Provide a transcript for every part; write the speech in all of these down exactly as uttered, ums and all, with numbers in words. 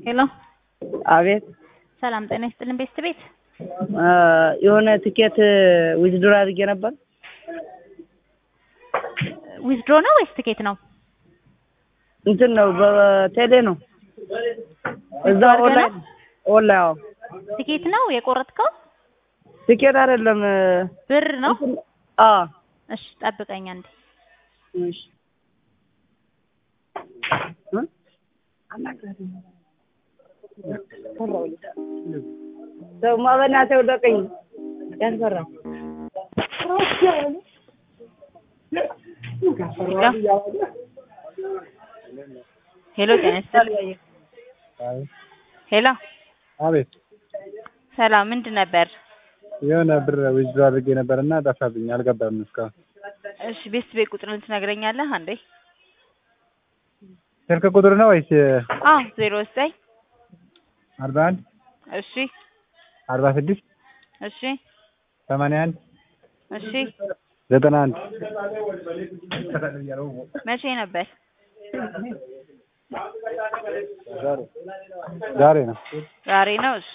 ሄሎ አቤት ሰላም ጤና ይስጥልን ቤስት ቤት የሆነ ትኬት ዊዝድሮ አድርጌ ነበር። ዊዝድሮ ነው ወይስ ትኬት ነው? እንትን ነው በቴሌ ነው። እዛው ኦንላይን ኦንላይን ትኬት ነው የቆረጥከው? ትኬት አይደለም ብር ነው? አዎ እሺ ጠብቀኝ አንዴ። እሺ ሰው ማበናት ወደቀኝ ያንፈራ ሄሎ ጤና ሄሎ አቤት ሰላም ምንድን ነበር? የሆነ ብር ዊዝድሮ አድርጌ ነበርና ጠፋብኝ አልገባም እስካሁን። እሺ ቤስት ቤት ቁጥሩን ትነግረኛለህ አንዴ? ስልክ ቁጥር ነው ወይስ? አዎ ዜሮ ዘጠኝ አርባ አንድ እሺ አርባ ስድስት እሺ ሰማንያ አንድ እሺ ዘጠና አንድ መቼ ነበር? ዛሬ ነው ዛሬ ነው። እሺ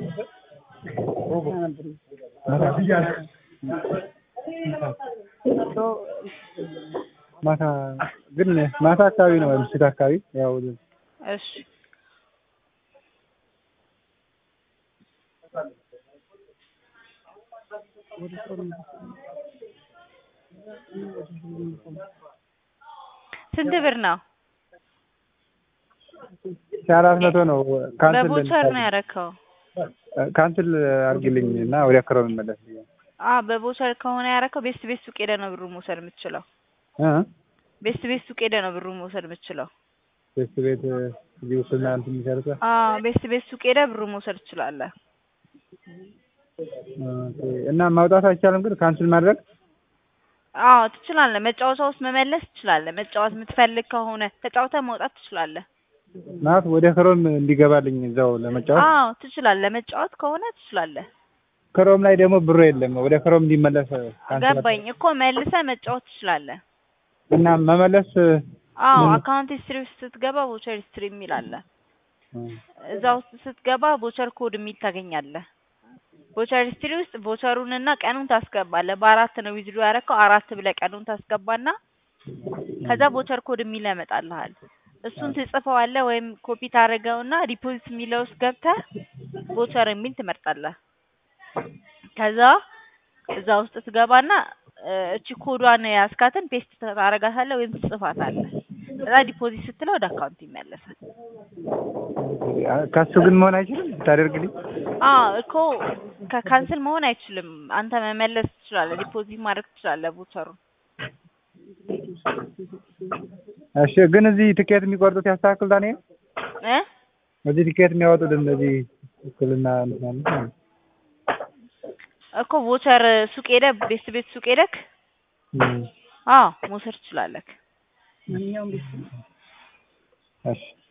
ማታ ግን ማታ አካባቢ ነው ምሽት አካባቢ ያው። እሺ ስንት ብር ነው? አራት መቶ ነው። ካንስል በቦቸር ነው ያደረከው? ካንስል አድርጊልኝ እና ወደ ክሮም መለስ። አዎ በቦቸር ከሆነ ያደረከው ቤስት ቤት ሱቅ ሄደህ ነው ብሩን መውሰድ የምትችለው። እ ቤስት ቤት ሱቅ ሄደህ ነው ብሩን መውሰድ የምትችለው። ቤስት ቤት እዚህ ውስጥ እና እንትን የሚሰሩት? አዎ ቤስት ቤት ሱቅ ሄደህ ብሩን መውሰድ ትችላለህ። እና ማውጣት አይቻልም ግን ካንስል ማድረግ? አዎ ትችላለህ። መጫወቻ ውስጥ መመለስ ትችላለህ። መጫወት የምትፈልግ ከሆነ ተጫውተህ መውጣት ትችላለህ። ማለት ወደ ክሮም እንዲገባልኝ እዛው ለመጫወት? አዎ ትችላለህ። መጫወት ከሆነ ትችላለህ። ክሮም ላይ ደግሞ ብሩ የለም ወደ ክሮም እንዲመለስ ገባኝ እኮ መልሰህ መጫወት ትችላለህ። እና መመለስ? አዎ አካውንት ሂስትሪ ውስጥ ስትገባ ቮቸር ሂስትሪ የሚል አለ። እዛ ውስጥ ስትገባ ቮቸር ኮድ የሚል ታገኛለህ። ቮቸር ሂስትሪ ውስጥ ቮቸሩንና ቀኑን ታስገባለህ። በአራት ነው ዊዝድሮ ያደረከው። አራት ብለህ ቀኑን ታስገባና ከዛ ቮቸር ኮድ የሚል ያመጣልሃል። እሱን ትጽፈዋለህ ወይም ኮፒ ታደርገውና ዲፖዚት የሚለው ውስጥ ገብተህ ቮቸር የሚል ትመርጣለህ። ከዛ እዛ ውስጥ ትገባና እቺ ኮዷን ያስካትን ፔስት ታደርጋታለህ ወይም ትጽፋታለህ። ከዛ ዲፖዚት ስትለው ወደ አካውንት ይመለሳል። ካሱ ግን መሆን አይችልም ታደርግልኝ? አዎ እኮ ከካንስል መሆን አይችልም። አንተ መመለስ ትችላለህ። ዲፖዚት ማድረግ ትችላለህ ቮቸሩን። እሺ ግን እዚህ ትኬት የሚቆርጡት ያስተካክሉታል ነው እ እዚህ ትኬት የሚያወጡት እንደዚህ እኩልና እንትን ነው እኮ ቮቸር ሱቅ ሄደህ ቤስት ቤት ሱቅ ሄደህ አዎ መውሰድ ትችላለህ። ማንኛውም እሺ